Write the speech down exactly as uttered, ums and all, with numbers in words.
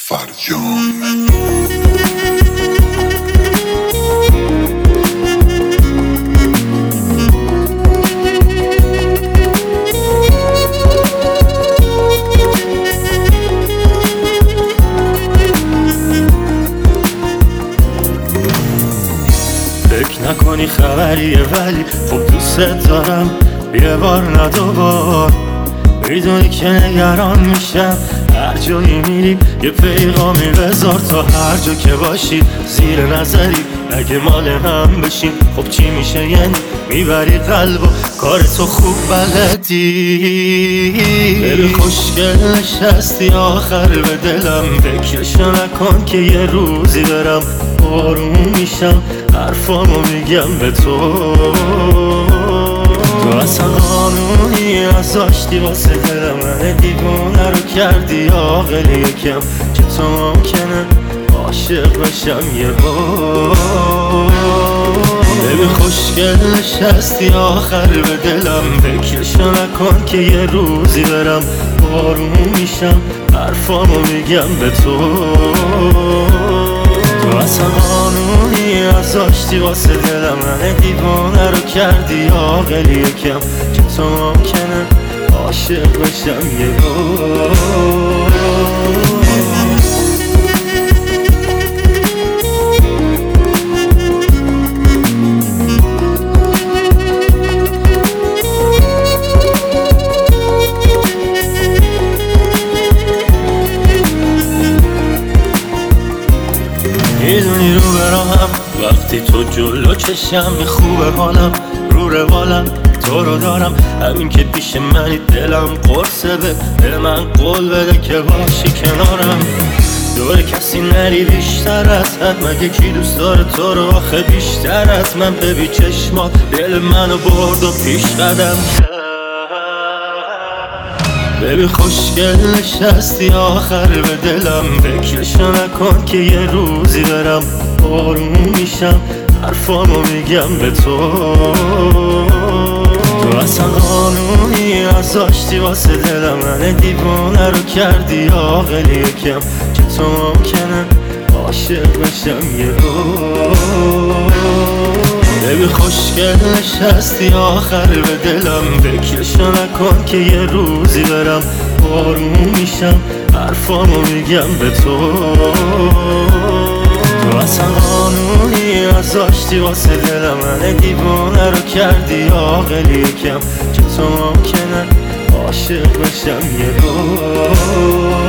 فرجام. فکر نکنی خبریه ولی خب دوست دارم، یه بار نه دوبار. میدونی که نگران میشم هر جایی میری یه پیغامی بذار، تا هر جا که باشی زیر نظری اگه مال هم بشیم خب چی میشه؟ یعنی میبری قلب و کار تو خوب بلدی. دل خوشگل نشستی آخر به دلم، فکرشو نکن که یه روزی برم آروم میشم حرفامو میگم به تو. تو اصلا قانونی نذاشتی واسه دل من، دیوونه رو کردی عاقل یکم که تو ممکنه عاشق بشم یه بار. ببین خوشگل نشستی آخر به دلم، فکرشو نکن که یه روزی برم آروم میشم حرفامو میگم به تو. تو اصلا قانونی نذاشتی واسه دل من، دیوانه رو کردی عاقل یکم که تو ممکنه عاشق بشم یه بار. میدونی رو براهم وقتی تو جلو چشم خوبه حالم، رو روالم تو رو دارم، همین که پیش منی دلم قرصه. به دل من قول بده که باشی کنارم، دور کسی نری بیشتر از حد. مگه کی دوست داره تو رو آخه بیشتر از من؟ ببین چشمات دل منو برد و پیش قدم کرد. ببین خوشگل نشستی آخر به دلم، فکرشو نکن که یه روزی برم آروم میشم حرفامو میگم به تو. تو اصلا قانونی نذاشتی واسه دل من، دیوانه رو کردی عاقل یکم که تو ممکنه عاشق بشم یه بار. ببین خوشگل نشستی آخر به دلم، فکرشو نکن که یه روزی برم آروم میشم حرفامو میگم به تو. تو اصلا قانونی نذاشتی واسه دل من، دیوانه رو کردی عاقل یکم که تو ممکنه عاشق بشم یه بار.